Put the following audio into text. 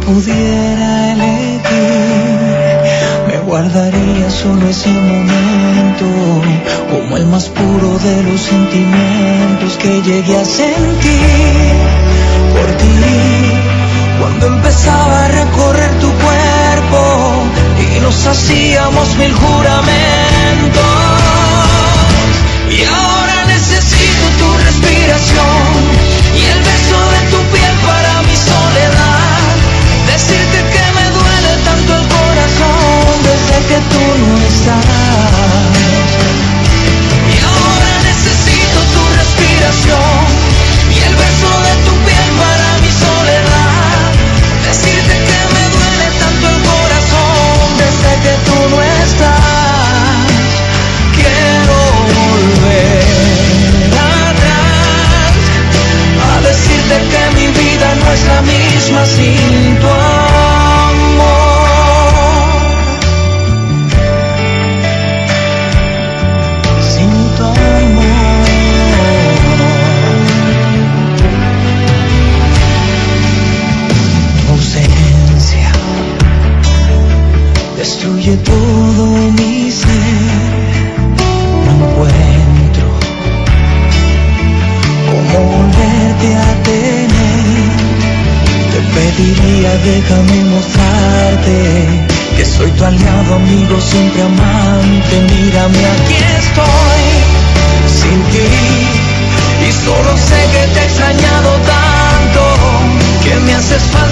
pudiera elegir, me guardaría solo ese momento, como el más puro de los sentimientos que llegué a sentir por ti, cuando empezaba a recorrer tu cuerpo y nos hacíamos mil juramentos. Y ahora necesito tu respiración y el beso de tu piel para mi soledad, decirte que me duele tanto el corazón desde que tú no estás. Y ahora necesito tu respiración y el beso de tu piel para mi soledad, decirte que me duele tanto el corazón desde que tú no estás. Quiero volver atrás a decirte que mi vida no es la misma sin tu amor, sin tu amor. Tu ausencia destruye todo en mi ser. No encuentro cómo volverte a tener. Te pediría, déjame mostrarte que soy tu aliado, amigo, siempre amante. Mírame, aquí estoy sin ti y solo sé que te he extrañado tanto, que me haces falta